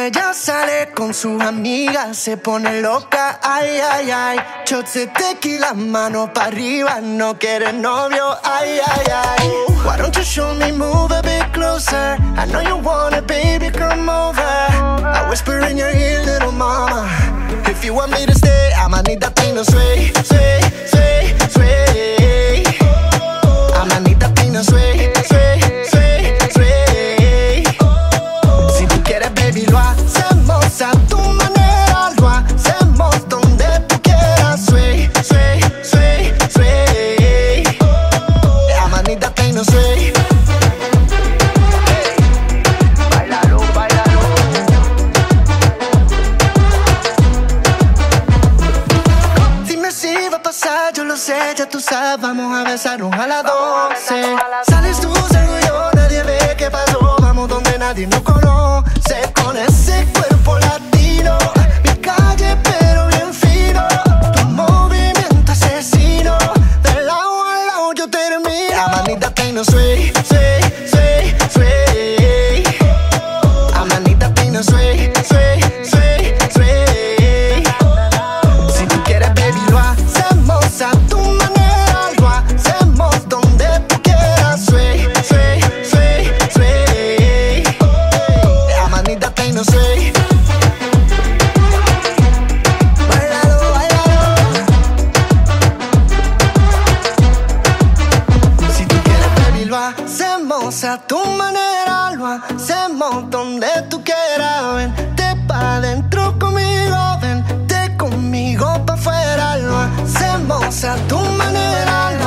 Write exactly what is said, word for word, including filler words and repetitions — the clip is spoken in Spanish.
ella sale con sus amigas, se pone loca, ay, ay, ay. Shots de tequila, mano pa' arriba, no quiere novio, ay, ay, ay. Why don't you show me, move a bit closer? I know you want it, baby, come over. I whisper in your ear, little mama. If you want me to stay, I'ma need that thing to sway, sway, sway, sway. I'ma need that thing to sway, sway, sway, sway. Si tú quieres, baby, lo hacemos a tu manera, lo hacemos donde tú quieras. Sway, sway, sway, sway. I'ma need that thing to sway. Bailalo, bailalo. Dime si va a pasar, yo lo sé, ya tú sabes, vamos a besarnos a las doce. Sales tú, salgo yo, nadie ve qué pasó. Vamos donde nadie nos conoce, con ese cuerpo latino. Mi calle, pero bien fino. Tu movimiento asesino. De lado a lado yo termino. I'ma need that thing to sway, sway, sway, sway. I'ma need that thing to sway, sway, sway, sway. Si tú quieres, baby, lo hacemos a tu manera, lo hacemos donde tú quieras. Sway, sway, sway, sway. I'ma need that thing to sway. Bailalo, bailalo. Si tú quieres, baby, lo hacemos a tu manera, lo hacemos donde tú quieras. Vente pa' dentro conmigo, vente conmigo pa' afuera. Lo hacemos a tu manera, lo